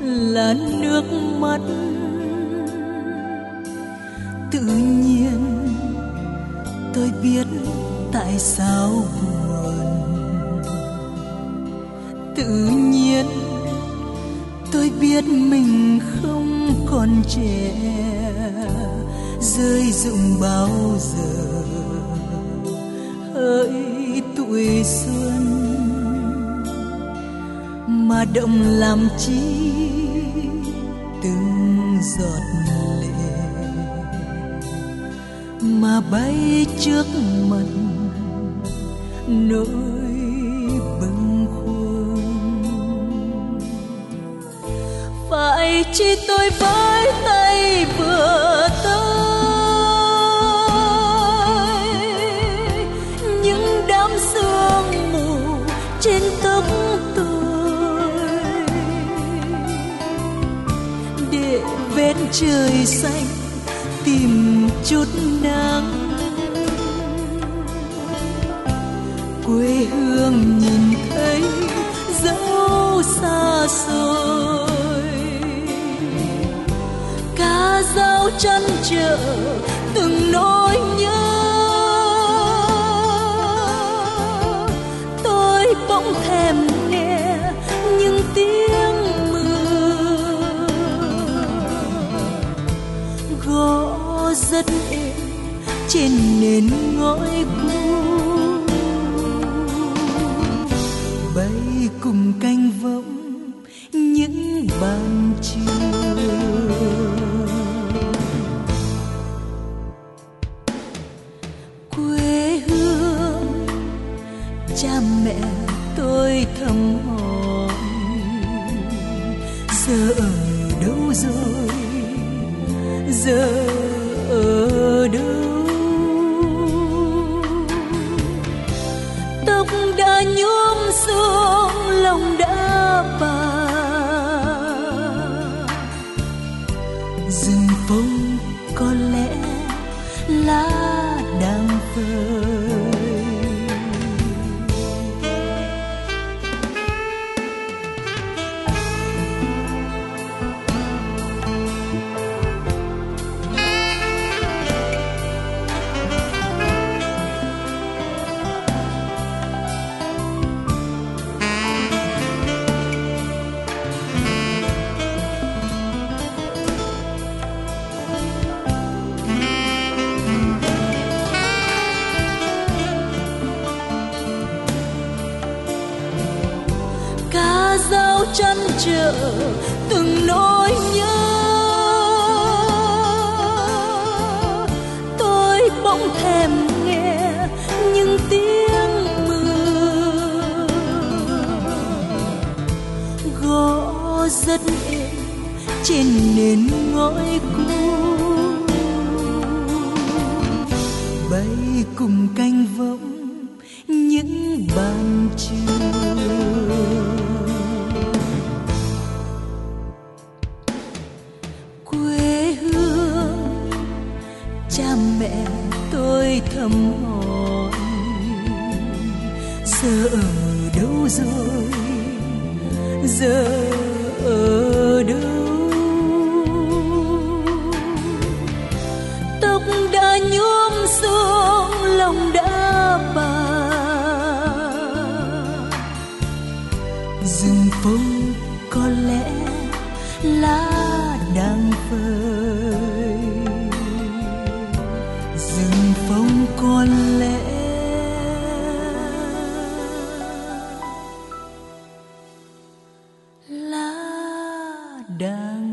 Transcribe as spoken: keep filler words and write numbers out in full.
là nước mắt. Tự nhiên tôi biết tại sao buồn, tự nhiên tôi biết mình không còn trẻ, rơi rụng bao giờ hỡi tuổi xuân, mà động làm chi từng giọt lệ, mà bay trước mặt nỗi bâng khuâng. Phải chi tôi với tay vừa tới những đám sương mù trên tóc tôi, để vết trời xanh tìm chút nắng. Quê hương nhìn thấy dấu xa xôi, ca dao chăn trở từng nỗi nhớ. Tôi bỗng thèm nghe những tiếng mưa gõ rất êm trên nền ngói cũ, bay cùng cánh vọng những ban trưa. Quê hương cha mẹ tôi thầm hỏi, giờ ở đâu rồi, giờ ở đâu. Tóc đã nhuốm xuống lòng đã bạc, rừng phong có lẽ lá đang phơi. Dao chăn trở từng nỗi nhớ. Tôi bỗng thèm nghe những tiếng mưa gõ rất êm trên nền ngói cũ, bay cùng cánh vọng những ban trưa. Cha mẹ tôi thầm hỏi, giờ ở đâu rồi, giờ ở đâu. Tóc đã nhuốm xuống lòng đã bạc, rừng phong có lẽ lá đang phơi, rừng phong có lẽ lá đang